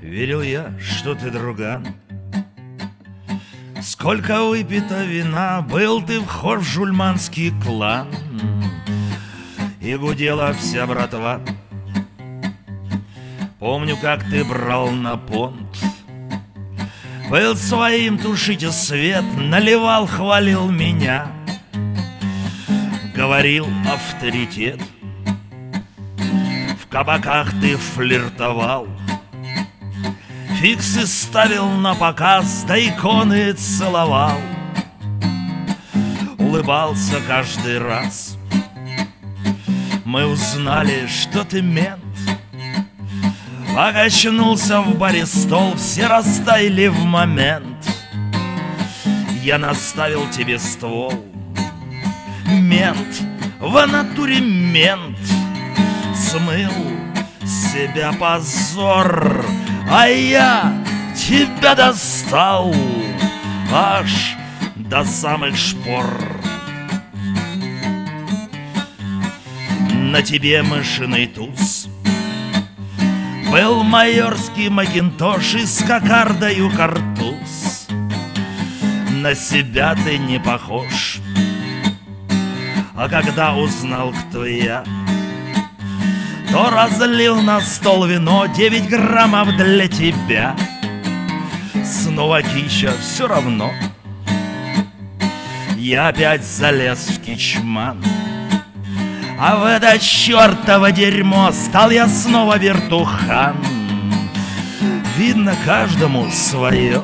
Верил я, что ты друган. Сколько выпито вина, был ты вхож в жульманский клан, и гудела вся братва. Помню, как ты брал на понт, был своим, тушите свет, наливал, хвалил меня, говорил авторитет. В кабаках ты флиртовал, фиксы ставил на показ, да иконы целовал. Улыбался каждый раз. Мы узнали, что ты мент. Покачнулся в баре стол, все растаяли в момент. Я наставил тебе ствол. Мент, в натуре мент, смыл с себя позор, а я тебя достал аж до самых шпор. На тебе мышиный туз, был майорский макинтош и с кокардою картуз. На себя ты не похож. А когда узнал, кто я, то разлил на стол вино, 9 граммов для тебя. Снова кича, все равно. Я опять залез в кичман, а в это чертово дерьмо стал я снова вертухан. Видно, каждому свое.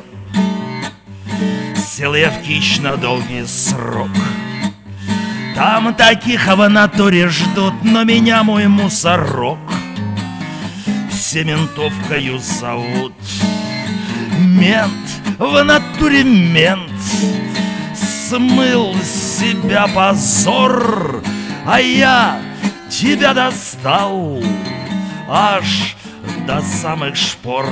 Сел я в кич на долгий срок. Там таких в натуре ждут, но меня мой мусорок все ментовкою зовут. Мент, в натуре мент, смыл с себя позор, а я тебя достал аж до самых шпор.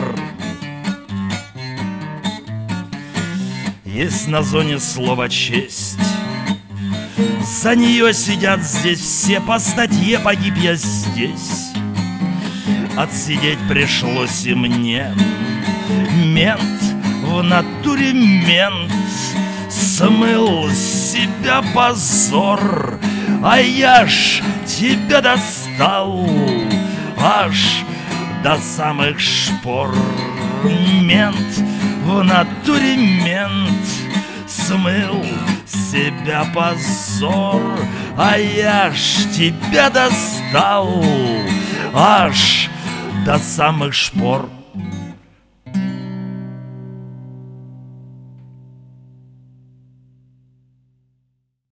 Есть на зоне слово «честь». За нее сидят здесь все, по статье погиб я здесь. Отсидеть пришлось и мне. Мент, в натуре мент, смыл с себя позор, а я ж тебя достал аж до самых шпор. Мент, в натуре мент, смыл себя позор, а я ж тебя достал аж до самых шпор.